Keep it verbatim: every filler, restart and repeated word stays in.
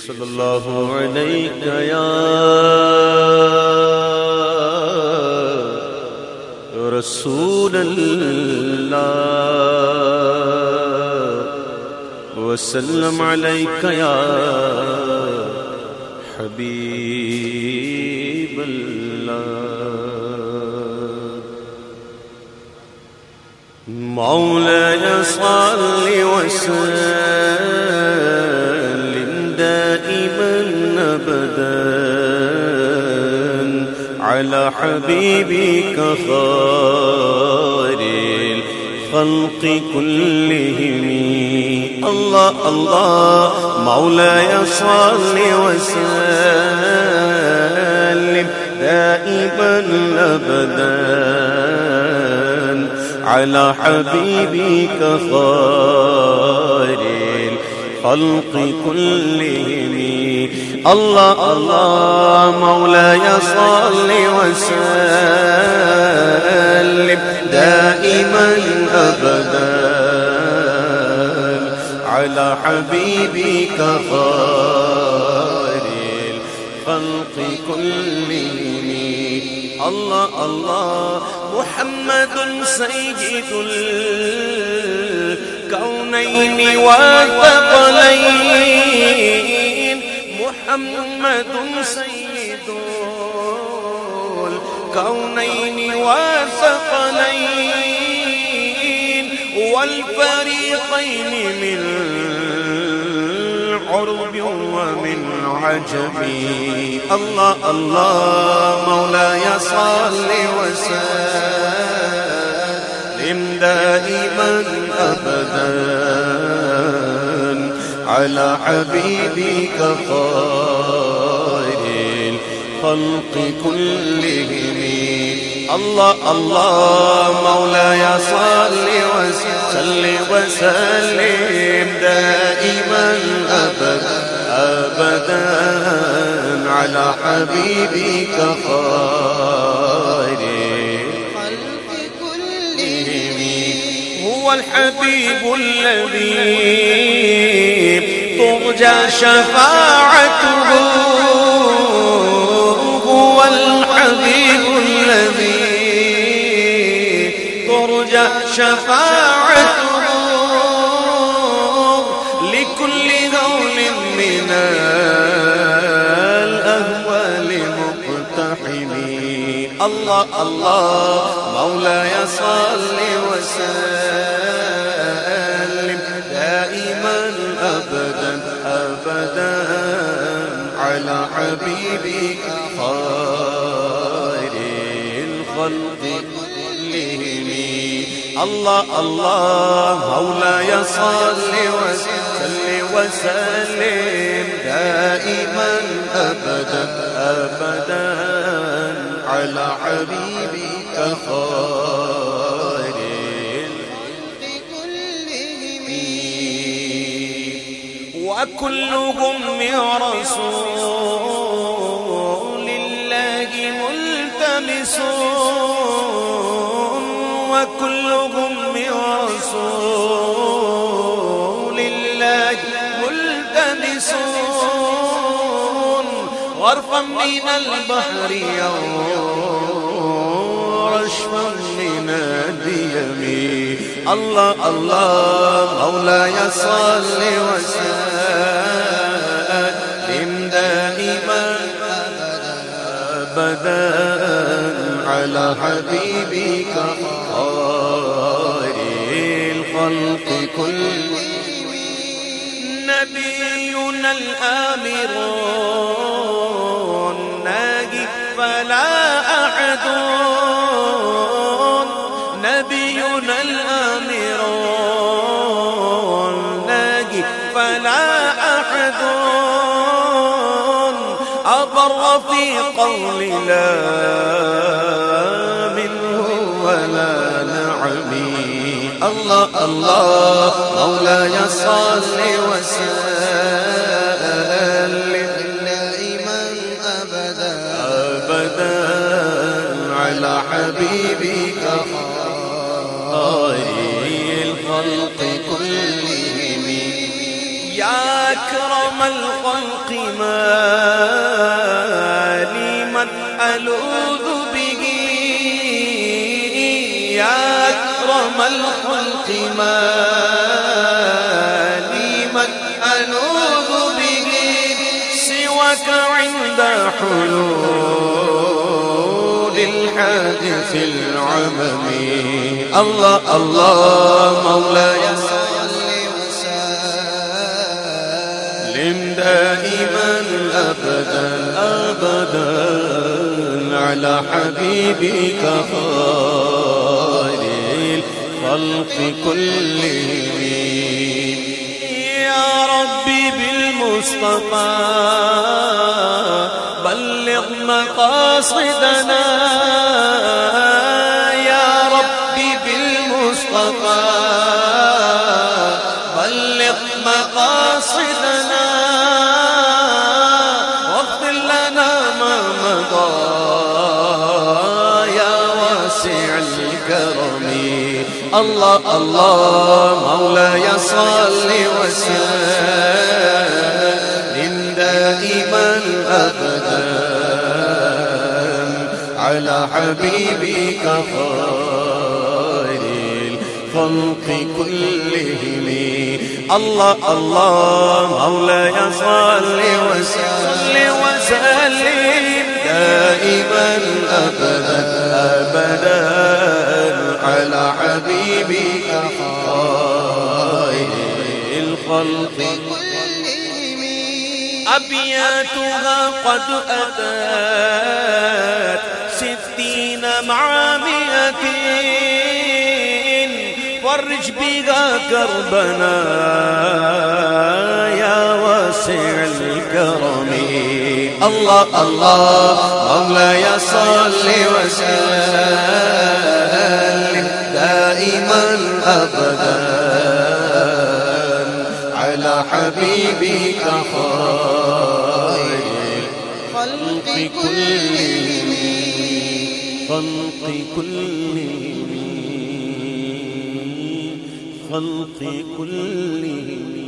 صلى الله عليك يا رسول الله وسلم عليك يا حبيب الله. مولاي صل وسلم دائما أبدا على حبيبك خير الخلق كلهم. الله الله مولاي صل وسلم دائما أبدا على حبيبك خير الخلق كلهم. الله الله مولاي صل وسلم دائما أبدا على حبيبك خير الخلق كلهم. الله الله محمد سيد الكونين والثقلين. محمد سيد الكونين والثقلين والفريقين من عرب ومن عجم. الله الله مولاي صل وسلم دائما أبدا على حبيبك خير الخلق كلهم. الله الله مولاي صل وسلم وسلم دائما أبدا أبدا على حبيبك خير الخلق كلهم. هو الحبيب الذي ترجى شفاعته. هو الحبيب الذي ترجى شفاعته لكل هول من الأهوال مقتحم. الله الله مولاي صل وسلم دائما أبدا أبدا على حبيبك خير الخلق كلهم. الله الله مولاي صل وسلم وسلم دائما أبدا أبدا على حبيبك خير الخلق كلهم. وكلهم من رسول الله ملتمسون. وكلهم من رسول الله ملتمسون غرفا من البحر ورشفا من الديم. الله الله مولاي صل وسلم دائما أبدا على حبيبك خير الخلق كلهم. نبينا الآمر الناجي فلا أحد. نبينا الآمر الناجي فلا أحد أبر في قول لا منه ولا نعمي. الله الله مولاي صل وسلم دائما أبدا أبدا على حبيبك خير الخلق كلهم. يا أكرم الخلق ما لي من ألوذ به يا أكرم الخلق ما لي من ألوذ به سواك عند حلول الحادث العممي الله الله مولاي دائما أبدا أبدا على حبيبك خير الخلق كلهم يا ربي بالمصطفى بلغ مقاصدنا يا ربي بالمصطفى بلغ مقاصدنا الله الله مولاي صل وسلم دائما أبدا على حبيبك خير الخلق كلهم الله الله مولاي صل وسلم دائما أبدا أبدا على حبيبك خير الخلق كلهم أبياتها قد أتت ستين مع مئتين فرج بها كربنا يا واسع الكرم الله الله مولاي صل وسلم دائما أبدا على حبيبك خير الخلق كلهم خلق كلهم خلق كلهم